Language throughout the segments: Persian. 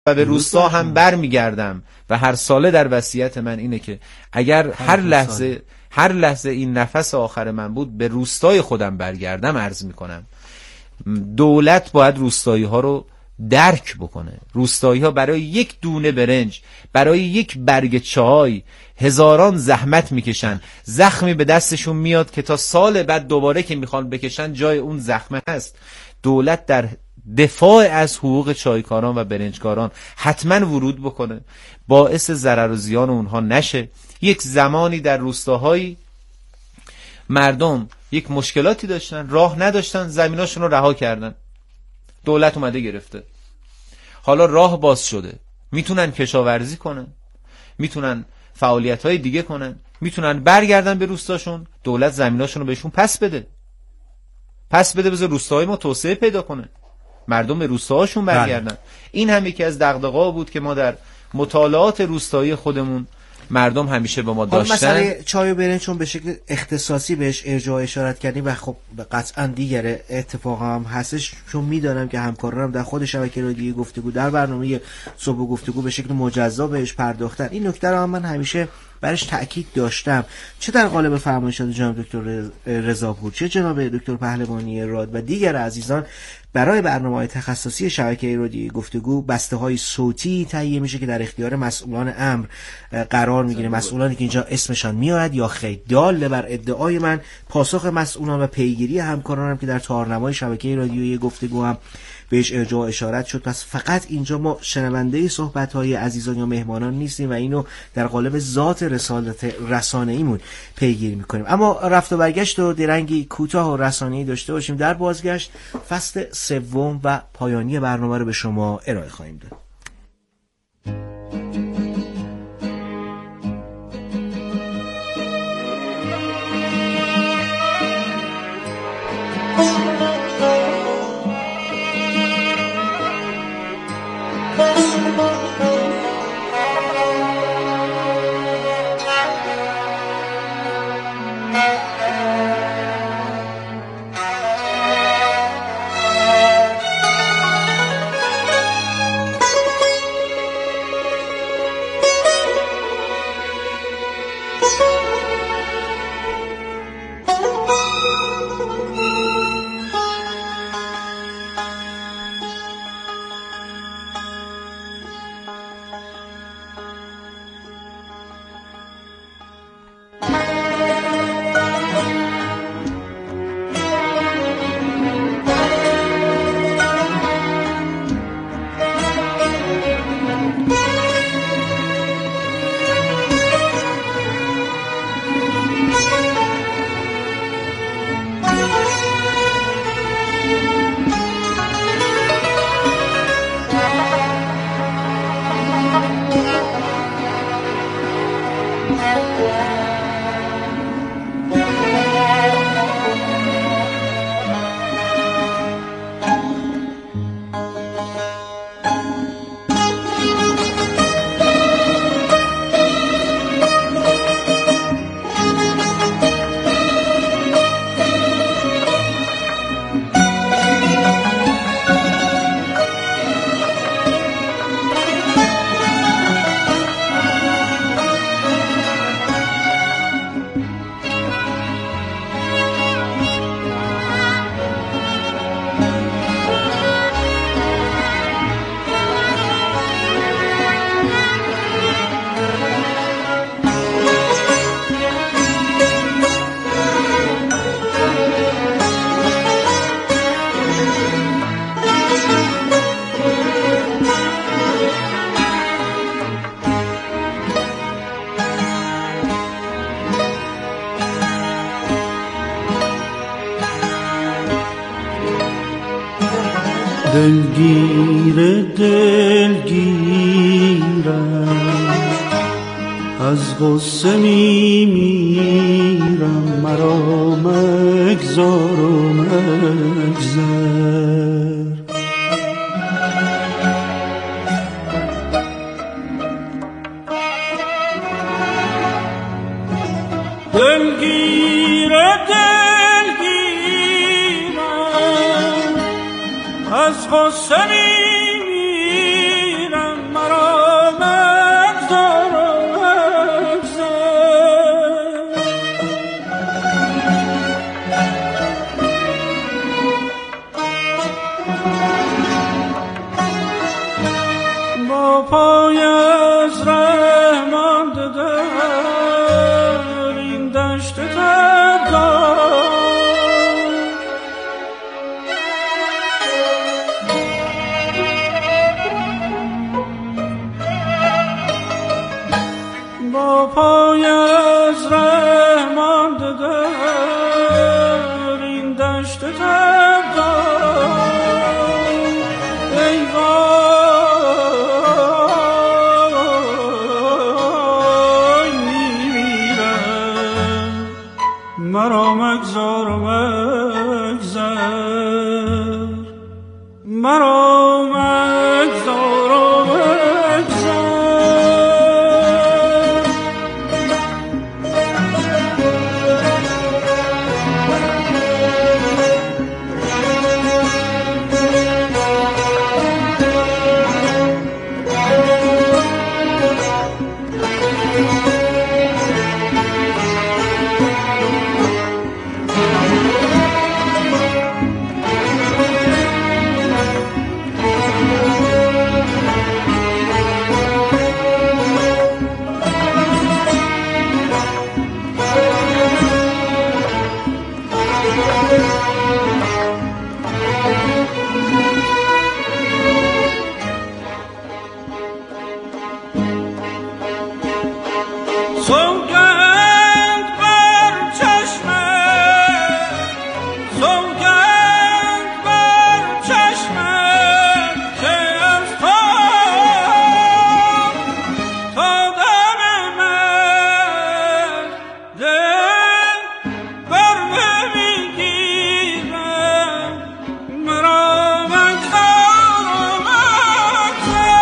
و به روستا هم برمیگردم و هر ساله در وصیت من اینه که اگر هر لحظه این نفس آخر من بود به روستای خودم برگردم، عرض میکنم دولت باید روستایی ها رو درک بکنه. روستایی ها برای یک دونه برنج، برای یک برگ چای هزاران زحمت میکشن، زخمی به دستشون میاد که تا سال بعد دوباره که میخوان بکشن جای اون زخمه هست. دولت در دفاع از حقوق چایکاران و برنجکاران حتما ورود بکنه، باعث ضرر و زیان اونها نشه. یک زمانی در روستاهایی مردم یک مشکلاتی داشتن، راه نداشتن، زمیناشون رو رها کردن، دولت اومده گرفته. حالا راه باز شده، میتونن کشاورزی کنن، میتونن فعالیت‌های دیگه کنن، میتونن برگردن به روستاشون، دولت زمیناشون رو بهشون پس بده بذار روستاهای ما توسعه پیدا کنه، مردم به روستاهاشون برگردن. این هم یکی از دغدغه‌ها بود که ما در مطالعات روستایی خودمون مردم همیشه به ما داشتن. مسئله چای و برنج چون به شکل اختصاصی بهش ارجاع اشارت کردیم و خب قطعا دیگر اتفاق هم هستش، چون میدانم که همکارانم در خود شبکه رادیویی گفتگو در برنامه صبح گفتگو به شکل مجزا بهش پرداختن. این نکته رو هم من همیشه برش تأکید داشتم، چه در قالب فرمایشات جناب دکتر رضاپور، چه جناب دکتر پهلوانی راد و دیگر عزیزان. برای برنامه‌های تخصصی شبکه رادیویی گفتگو بسته‌های صوتی تهیه میشه که در اختیار مسئولان امر قرار میگیره، مسئولانی که اینجا اسمشان میاد یا خیر. دال بر ادعای من پاسخ مسئولان و پیگیری همکارانم که در تارنمای شبکه رادیویی گفتگو هم بهش ارجاع اشارت شد. پس فقط اینجا ما شنونده صحبت‌های عزیزان یا مهمانان نیستیم و اینو در قالب ذات رسالت رسانه‌ایمون پیگیری می‌کنیم. اما رفت و برگشت و درنگی کوتاه و رسانه‌ای داشته باشیم. در بازگشت فصل سوم و پایانی برنامه رو به شما ارائه خواهیم داد. دلگیرم از غصه میمیرم، مرا مگذار و مگذر. دلگیرم از غصه میمیرم، با پای از ره مانده در این دشت تبدار، با پای از ره مانده در این دشت تبدار، ای وای میمیرم، مرا مگذار و مگذر، مرا مگذار و مگذر. سوگند بر چشمت، سوگند بر چشمت که از تو تا دم من دل بر نمیگیرم، مرا مگذار و مگذر.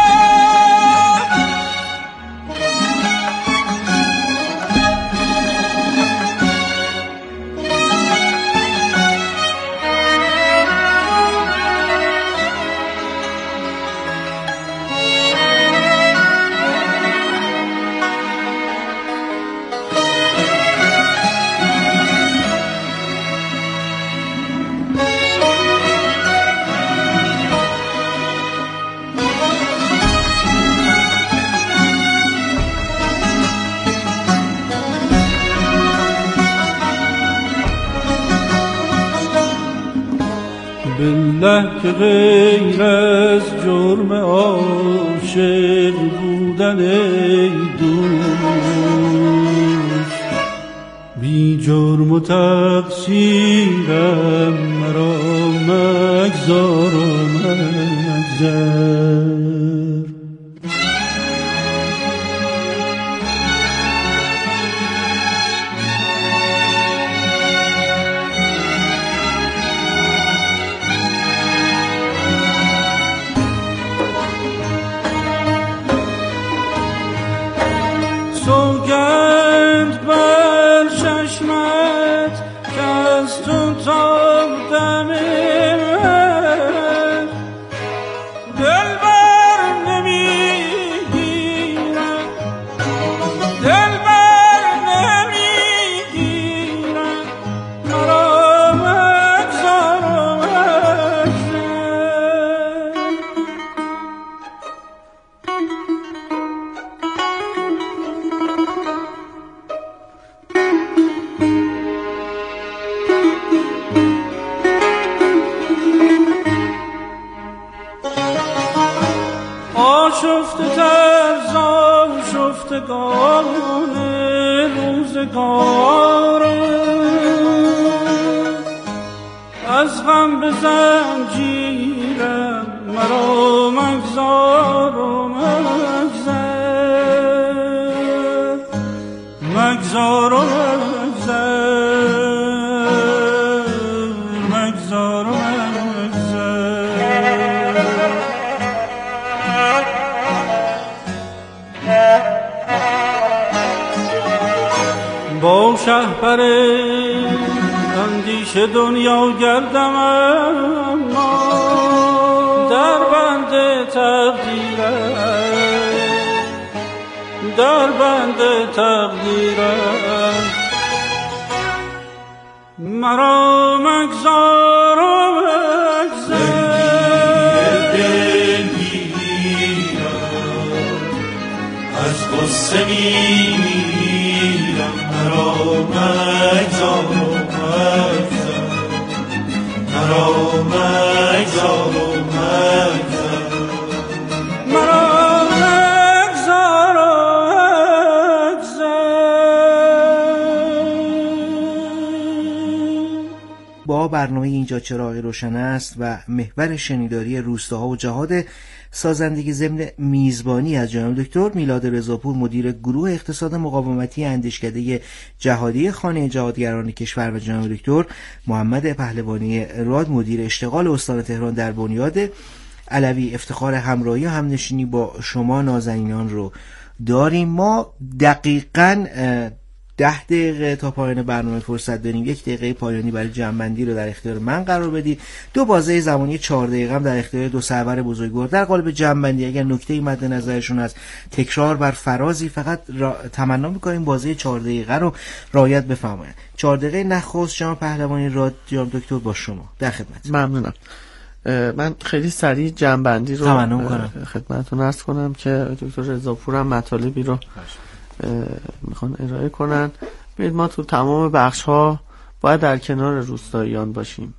بالله که غیر از جرم عاشق بودن ای دوست، بی جرم و تقصیرم، مرا مگذار و مگذر. سوگند بر چشمت که از تو تا دم من دل بر نمیگیرم، دل بر نمیگیرم، مرا مگذار و مگذر. آشفته تر ز آشفتگان روزگارم، از غم به زنجیرم، مرا مگذار و مگذر، مگذار و مگذر، مگذار و مگذر. با شهپر اندیشه دنیا گردم، اما در بند تقدیرم، در بند تقدیرم، مرا مگذار و مگذر. قصه میمیرم مرا مگذار و مگذار مرا مگذار و مگذار مرا مگذار و مگذار. با برنامه اینجا چراغی روشن است و محور شنیداری روستاها و جهاد سازندگی ضمن میزبانی از جناب دکتر میلاد رضاپور مدیر گروه اقتصاد مقاومتی اندیشکده جهادی خانه جهادگران کشور و جناب دکتر محمد پهلوانی راد مدیر اشتغال استان تهران در بنیاد علوی افتخار همراهی و همنشینی با شما نازنینان رو داریم. ما دقیقاً 10 دقیقه تا پایان برنامه فرصت داریم. 1 دقیقه پایانی برای جمع‌بندی رو در اختیار من قرار بدید. 2 بازه زمانی 4 دقیقه هم در اختیار دو سرور بزرگوار. در قالب جمع‌بندی اگر نکته‌ای مد نظرشون از تکرار بر فرازی فقط تمنا می‌کنیم بازه 4 دقیقه رو رعایت بفرمایید. 4 دقیقه نخست جناب پهلوانی راد جناب دکتر با شما در خدمت. ممنونم. من خیلی سریع جمع‌بندی رو خدمتتون عرض کنم که دکتر رضاپور هم مطالبی رو میخوان ارائه کنن. ببینید ما تو تمام بخش ها باید در کنار روستاییان باشیم،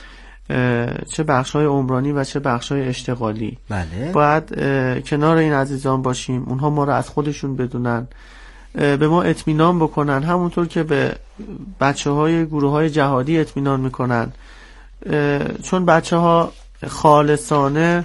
چه بخش های عمرانی و چه بخش های اشتغالی. بله. باید کنار این عزیزان باشیم، اونها ما رو از خودشون بدونن، به ما اطمینان بکنن، همونطور که به بچه های گروه های جهادی اطمینان میکنن، چون بچه ها خالصانه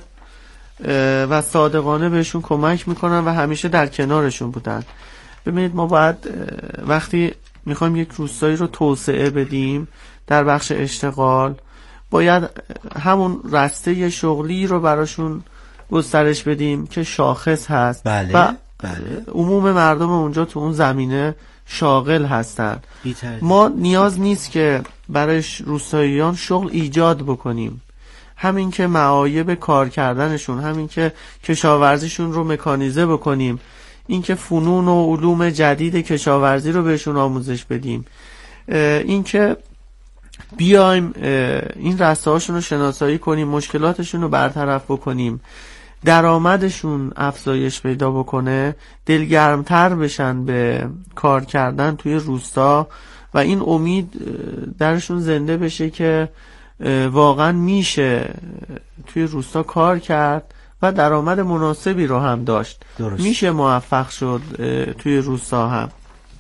و صادقانه بهشون کمک میکنن و همیشه در کنارشون بودن. ببینید ما باید وقتی میخوایم یک روستایی رو توسعه بدیم در بخش اشتغال، باید همون رسته شغلی رو براشون گسترش بدیم که شاخص هست. بله. و بله. عموم مردم اونجا تو اون زمینه شاغل هستن. ما نیاز نیست که برای روستاییان شغل ایجاد بکنیم، همین که معایب کار کردنشون، همین که کشاورزیشون رو مکانیزه بکنیم، این که فنون و علوم جدید کشاورزی رو بهشون آموزش بدیم، این که بیایم این رسته هاشون رو شناسایی کنیم، مشکلاتشون رو برطرف بکنیم، درآمدشون افزایش پیدا بکنه، دلگرمتر بشن به کار کردن توی روستا و این امید درشون زنده بشه که واقعا میشه توی روستا کار کرد و درآمد مناسبی رو هم داشت. درست. میشه موفق شد توی روستا هم.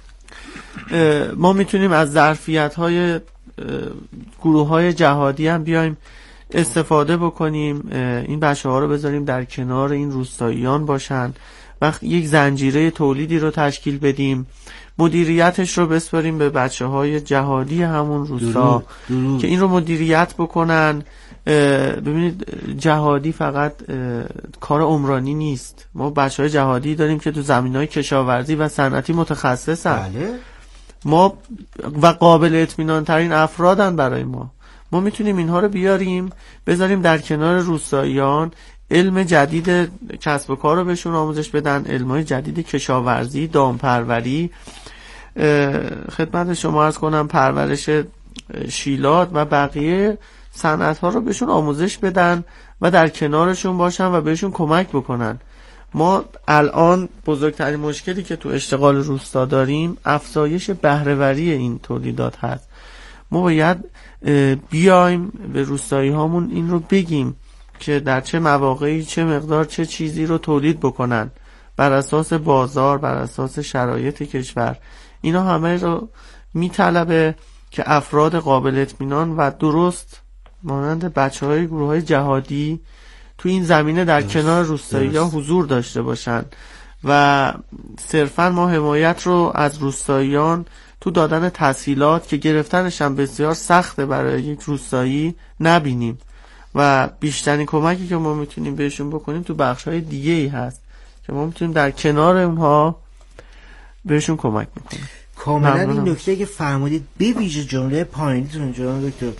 ما میتونیم از ظرفیت‌های گروه‌های جهادی هم بیایم استفاده بکنیم، این بچه‌ها رو بذاریم در کنار این روستاییان باشن، وقتی یک زنجیره تولیدی رو تشکیل بدیم، مدیریتش رو بسپاریم به بچه‌های جهادی همون روستا که این رو مدیریت بکنن. ببینید جهادی فقط کار عمرانی نیست، ما بچه‌های جهادی داریم که تو زمینه‌های کشاورزی و صنعتی متخصصن. بله. ما و قابل اطمینان ترین افرادن برای ما میتونیم اینها رو بیاریم بذاریم در کنار روستاییان، علم جدید کسب و کار رو بهشون آموزش بدن، علم‌های جدید کشاورزی، دامپروری، خدمت شما عرض کنم پرورش شیلات و بقیه صنعت‌ها رو بهشون آموزش بدن و در کنارشون باشن و بهشون کمک بکنن. ما الان بزرگترین مشکلی که تو اشتغال روستا داریم افزایش بهره‌وری این تولیدات هست. ما باید بیایم به روستایی هامون این رو بگیم که در چه مواقعی چه مقدار چه چیزی رو تولید بکنن بر اساس بازار، بر اساس شرایط کشور. اینا همه رو میطلبه که افراد قابل اطمینان و درست مانند بچه‌های گروه‌های جهادی تو این زمینه در کنار روستایی‌ها حضور داشته باشن و صرفاً ما حمایت رو از روستاییان تو دادن تسهیلات که گرفتنش هم بسیار سخته برای یک روستایی نبینیم و بیشترین کمکی که ما میتونیم بهشون بکنیم تو بخش‌های دیگه‌ای هست که ما میتونیم در کنار اونها بهشون کمک بکنیم. کاملا این نکته که فرمودید به ویژه جمله پایینیتون جناب دکتر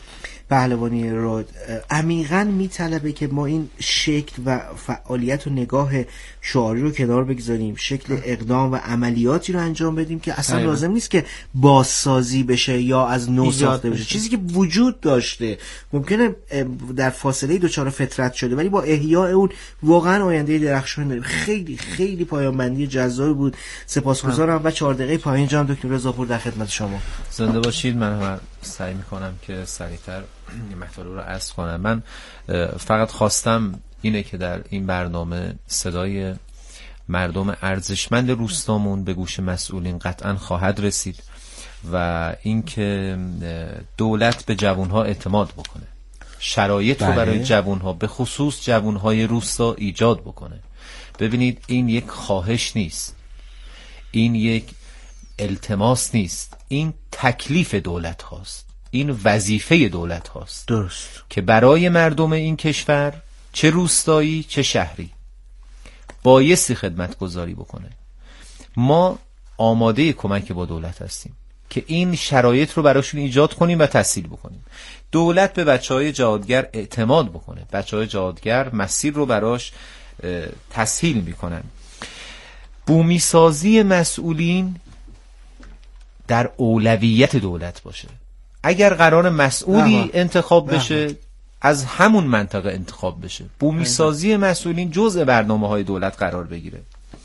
پهلوانی رو عمیقاً میطلبه که ما این شکل و فعالیت و نگاه شعاری رو کنار بگذاریم، شکل اقدام و عملیاتی رو انجام بدیم که اصلا لازم نیست که بازسازی بشه یا از نو ساخته بشه، چیزی که وجود داشته ممکنه در فاصله دچار فطرت شده ولی با احیاء اون واقعا آینده درخشان داریم. خیلی خیلی پایان‌بندی جذابی بود. سپاسگزارم و 4 دقیقه پایین جان دکتر رضاپور در خدمت شما. زنده باشید. من هم سعی میکنم که سریعتر این مطالب رو عرض کنم. من فقط خواستم اینه که در این برنامه صدای مردم ارزشمند روستامون به گوش مسئولین قطعا خواهد رسید و اینکه دولت به جوانها اعتماد بکنه، شرایط رو برای جوانها به خصوص جوانهای روستا ایجاد بکنه. ببینید این یک خواهش نیست، این یک التماس نیست، این تکلیف دولت هاست، این وظیفه دولت هاست. درست. که برای مردم این کشور چه روستایی چه شهری بایستی خدمت گذاری بکنه. ما آماده کمک با دولت هستیم که این شرایط رو براشون ایجاد کنیم و تسهیل بکنیم. دولت به بچهای جهادگر اعتماد بکنه، بچهای جهادگر مسیر رو براش تسهیل میکنن. بومی سازی مسئولین در اولویت دولت باشه. اگر قرار مسئولی انتخاب بشه از همون منطقه انتخاب بشه. بومی سازی مسئولین جزء برنامه‌های دولت قرار بگیره.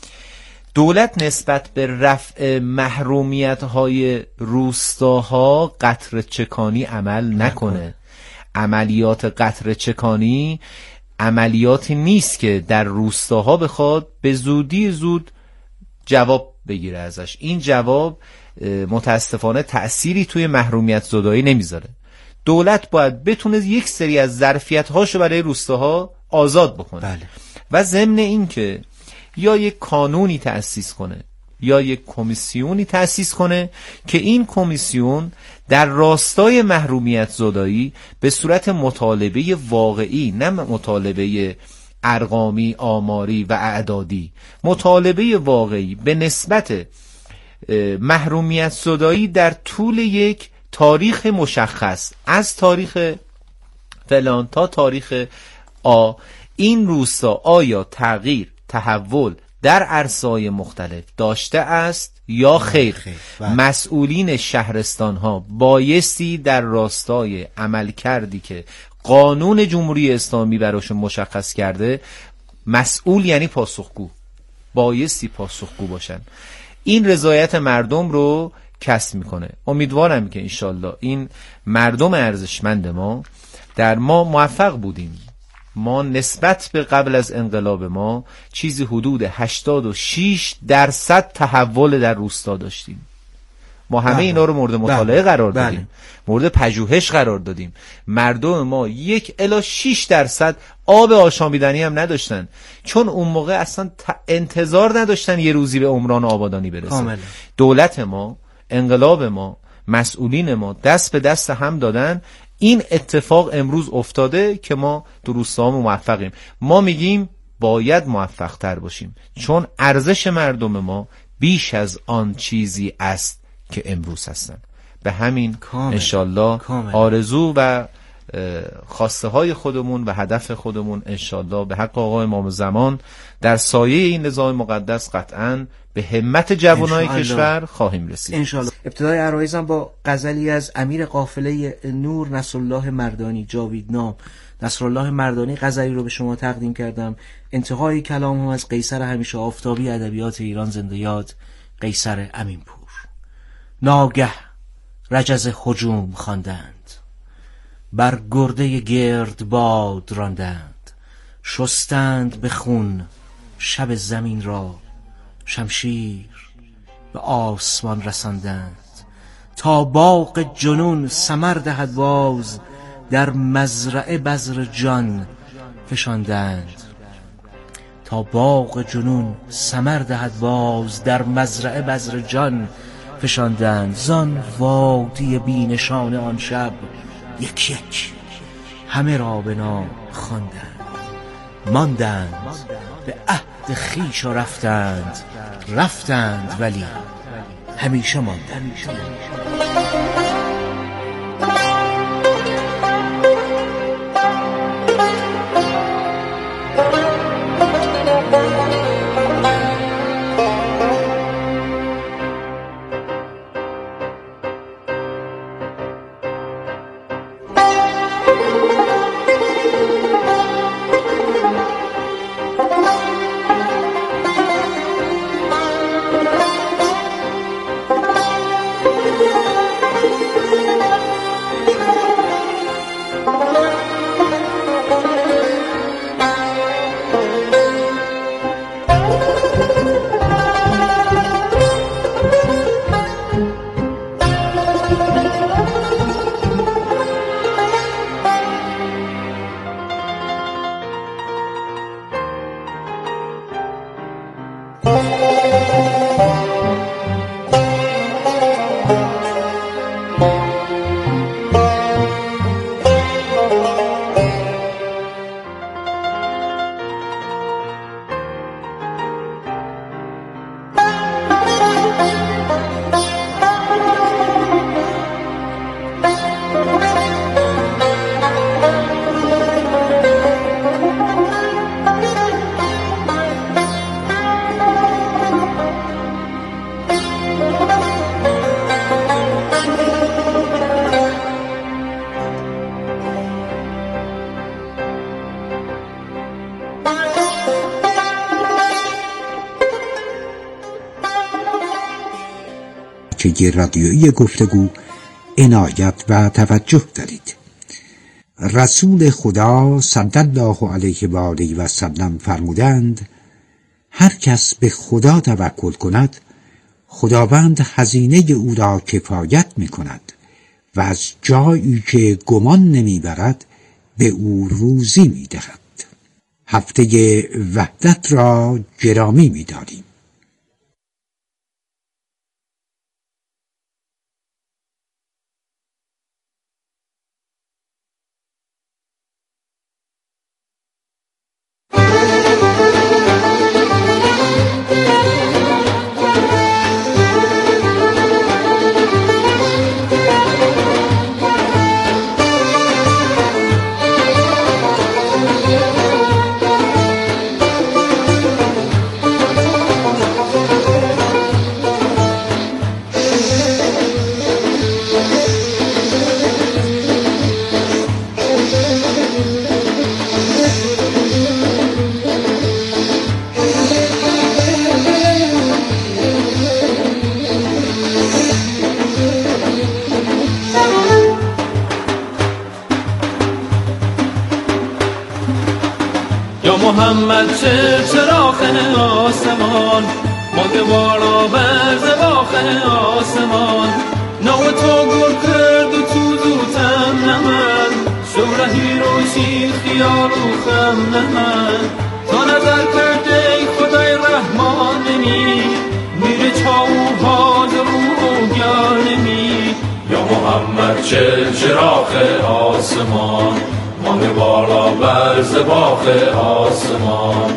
دولت نسبت به رفع محرومیت‌های روستاها قطره چکانی عمل نکنه. عملیات قطره چکانی عملیاتی نیست که در روستاها بخواد به زودی زود جواب بگیره ازش. این جواب متاسفانه تأثیری توی محرومیت زدایی نمیذاره. دولت باید بتونه یک سری از ظرفیت‌هاشو برای روستاها آزاد بکنه. بله. و ضمن این که یا یک کانونی تأسیس کنه یا یک کمیسیونی تأسیس کنه که این کمیسیون در راستای محرومیت زدایی به صورت مطالبه واقعی، نه مطالبه ارقامی، آماری و اعدادی، مطالبه واقعی به نسبت محرومیت زدایی در طول یک تاریخ مشخص از تاریخ فلان تا تاریخ آ، این روستا آیا تغییر، تحول در عرصه‌های مختلف داشته است یا خیر. مسئولین شهرستان ها بایستی در راستای عمل کردی که قانون جمهوری اسلامی براشون مشخص کرده، مسئول یعنی پاسخگو، بایستی پاسخگو باشن. این رضایت مردم رو کسب میکنه. امیدوارم که انشالله این مردم ارزشمند ما در ما موفق بودیم. ما نسبت به قبل از انقلاب ما چیزی حدود 86% تحول در روستا داشتیم. ما همه اینا رو مورد مطالعه قرار دادیم، مورد پژوهش قرار دادیم. مردم ما 1 الی 6% آب آشامیدنی هم نداشتن، چون اون موقع اصلا انتظار نداشتن یه روزی به عمران آبادانی برسن. دولت ما، انقلاب ما، مسئولین ما دست به دست هم دادن. این اتفاق امروز افتاده که ما تو روستاها موفقیم. ما میگیم باید موفق تر باشیم، چون ارزش مردم ما بیش از آن چیزی است که امروز هستن. به همین انشالله آرزو و خواسته های خودمون و هدف خودمون انشالله به حق آقای امام زمان در سایه این نظام مقدس قطعاً به همت جوانای کشور خواهیم رسید انشالله. ابتدای عرایزم با غزلی از امیر قافله نور نصرالله مردانی، جاویدنام نصرالله مردانی، غزلی رو به شما تقدیم کردم. انتهای کلام هم از قیصر همیشه آفتابی ادبیات ایران زنده یاد، قیصر امینپور. ناگه رجز هجوم خواندند، بر گرده گرد باد راندند، شستند به خون شب زمین را، شمشیر به آسمان رساندند. تا باغ جنون ثمر دهد باز، در مزرعه بذر جان فشاندند. تا باغ جنون ثمر دهد باز، در مزرعه بذر جان فشاندند. زان وادی بی نشان آن شب، یک یک همه را به نام خواندند. ماندند به عهد خویش و رفتند ولی همیشه ماندند. که رادیویی گفتگو عنایت و توجه دارید. رسول خدا صلی الله علیه و آله و سلم فرمودند هر کس به خدا توکل کند خداوند هزینه او را کفایت می کند و از جایی که گمان نمی برد به او روزی می دهد. هفته وحدت را گرامی می داریم. محمد چراغ آسمان مانده بالا بر زباخ آسمان نو تو گل کرد و تو زوتم نمن شورهی روشی خیال و خم نمن تا نظر کرده خدای رحمان نمی میره چاوها درو گیار نمی یا محمد چراغ آسمان مانده بالا بر زباخ آسمان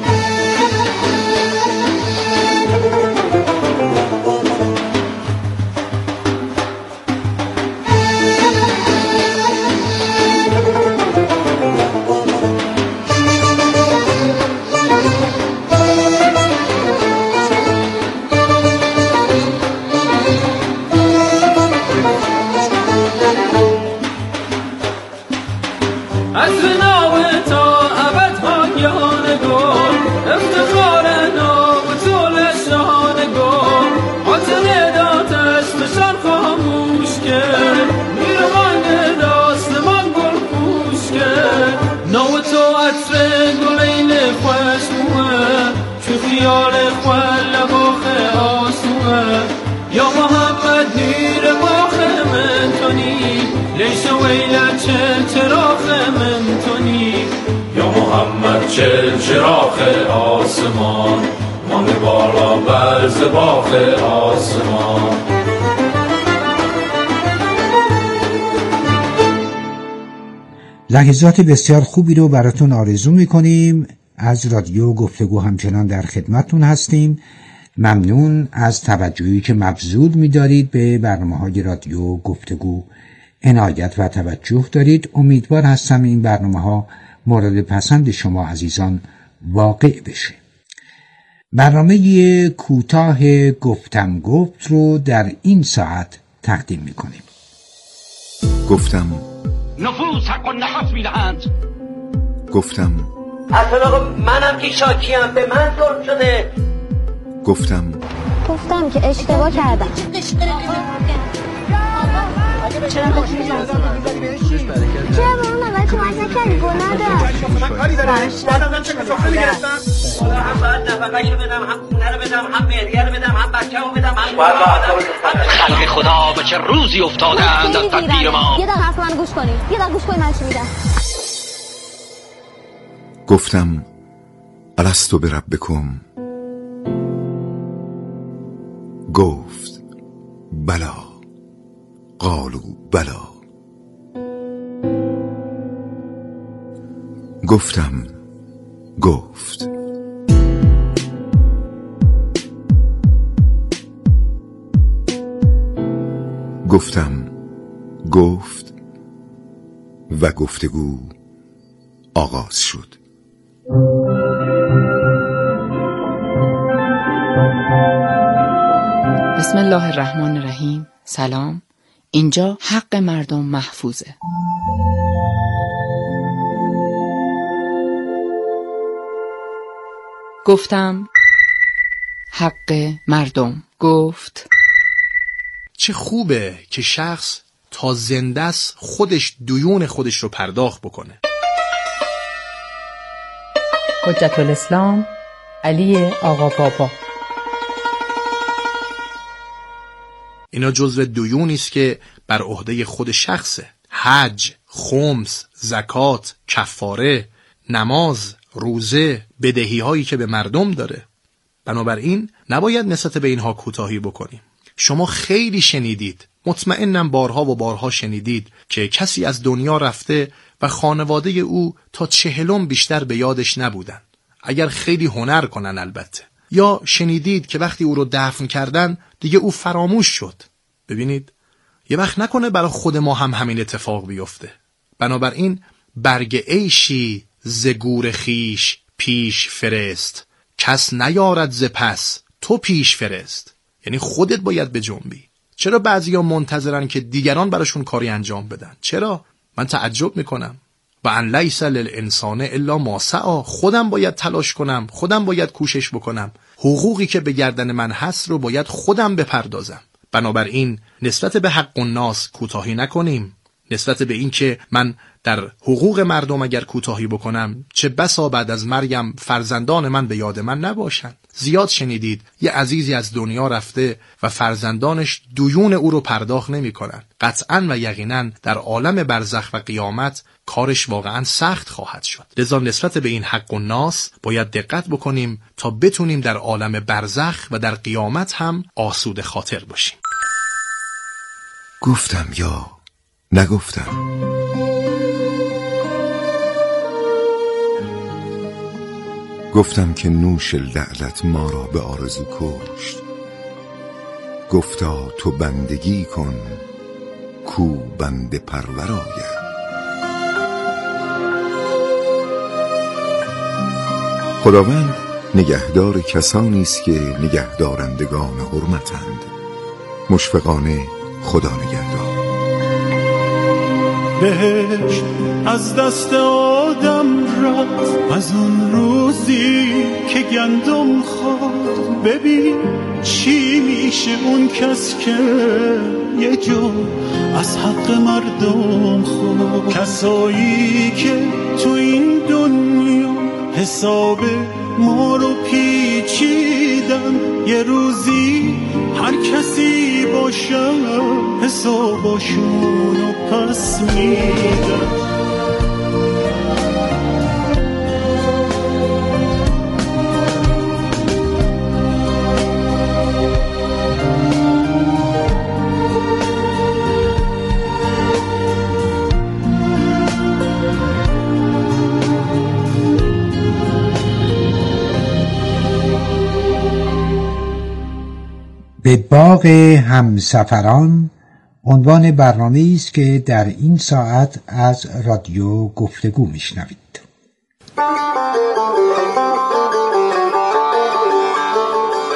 چراغ آسمان مانده بالا بر زباخ آسمان لحظات بسیار خوبی رو براتون آرزو میکنیم. از رادیو گفتگو همچنان در خدمتتون هستیم. ممنون از توجهی که مبذول می‌دارید به برنامه‌های رادیو گفتگو. عنایت و توجه دارید. امیدوار هستم این برنامه‌ها مورد پسند شما عزیزان واقع بشه. برنامه کوتاه گفتم گفت رو در این ساعت تقدیم می‌کنیم. گفتم نفوس حق و نفس میدهند. گفتم اصلا منم که شاکیم، به من ظلم شده. گفتم که اشتباه کردم. چرا به اون اول کمک نکردی؟ گناه داشت. هم باید نفقه‌شو بدم، هم خونه رو بدم، هم مهریه رو بدم، هم بچه‌مو بدم، هم خلق خدا به چه روزی افتادند از تدبیر ما. یه دقیقه حرف منو گوش کنید. من چی میگم. گفتم الستو بربکم گفت بلا. قالوا بلا. گفتم گفت. گفتم گفت و گفتگو آغاز شد. بسم الله الرحمن الرحیم. سلام. اینجا حق مردم محفوظه. گفتم حق مردم. گفت چه خوبه که شخص تا زنده است خودش دیون خودش رو پرداخت بکنه. حجت الاسلام علی آقا بابا. اینا جزو دیونی است که بر عهده خود شخصه. حج، خمس، زکات، کفاره، نماز، روزه، بدهی هایی که به مردم داره. بنابراین نباید نسبت به اینها کوتاهی بکنیم. شما خیلی شنیدید، مطمئنم بارها و بارها شنیدید که کسی از دنیا رفته و خانواده او تا 40 بیشتر به یادش نبودن، اگر خیلی هنر کنن البته. یا شنیدید که وقتی او رو دفن کردن دیگه او فراموش شد. ببینید، یه وقت نکنه برای خود ما هم همین اتفاق بیفته. بنابراین برگ عیشی ز گور خویش پیش فرست، کس نیارد ز پس تو پیش فرست. یعنی خودت باید بجنبی. چرا بعضیا منتظرن که دیگران براشون کاری انجام بدن؟ چرا؟ من تعجب میکنم. و ان لیس للانسان الا ما سعی. خودم باید تلاش کنم، خودم باید کوشش بکنم. حقوقی که به گردن من هست رو باید خودم بپردازم. بنابراین نسبت به حق الناس کوتاهی نکنیم. نسبت به این که من در حقوق مردم اگر کوتاهی بکنم، چه بسا بعد از مرگم فرزندان من به یاد من نباشن. زیاد شنیدید یه عزیزی از دنیا رفته و فرزندانش دیون او رو پرداخت نمی کنن. قطعاً و یقیناً در عالم برزخ و قیامت کارش واقعاً سخت خواهد شد. لذا نسبت به این حق الناس باید دقت بکنیم تا بتونیم در عالم برزخ و در قیامت هم آسوده خاطر باشیم. گفتم یا نگفتم. گفتم که نوش لعلت ما را به آرزو کشت. گفتا تو بندگی کن کو بنده پرور آید. خداوند نگهدار کسانی است که نگهدارندگان حرمتند. مشفقانه خدا نگهدار. بهشت از دست آدم رفت از اون روزی که گندم خورد. ببین چی میشه اون کس که یه جا از حق مردم خورد. کسایی که تو این دنیا حساب ما رو پیچیدن، یه روزی هر کسی باشه حساباشونو پس میدن. به باغ همسفران عنوان برنامه‌ای است که در این ساعت از رادیو گفتگو میشنوید.